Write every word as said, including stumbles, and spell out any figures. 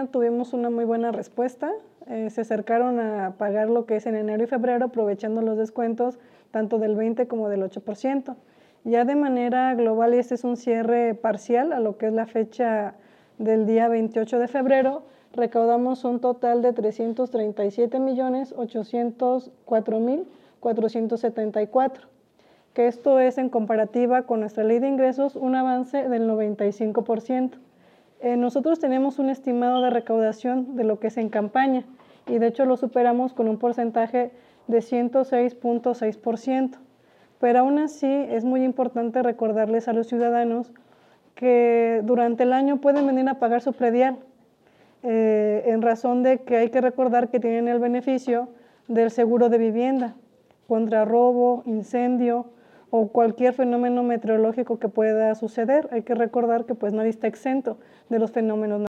tuvimos una muy buena respuesta. Eh, se acercaron a pagar lo que es en enero y febrero, aprovechando los descuentos tanto del veinte como del ocho por ciento. Ya de manera global, este es un cierre parcial a lo que es la fecha del día veintiocho de febrero, recaudamos un total de trescientos treinta y siete millones ochocientos cuatro mil cuatrocientos setenta y cuatro, que esto es en comparativa con nuestra ley de ingresos un avance del noventa y cinco por ciento. Eh, nosotros tenemos un estimado de recaudación de lo que es en campaña y de hecho lo superamos con un porcentaje de ciento seis punto seis por ciento. Pero aún así es muy importante recordarles a los ciudadanos que durante el año pueden venir a pagar su predial, eh, en razón de que hay que recordar que tienen el beneficio del seguro de vivienda contra robo, incendio o cualquier fenómeno meteorológico que pueda suceder. Hay que recordar que pues nadie está exento de los fenómenos naturales.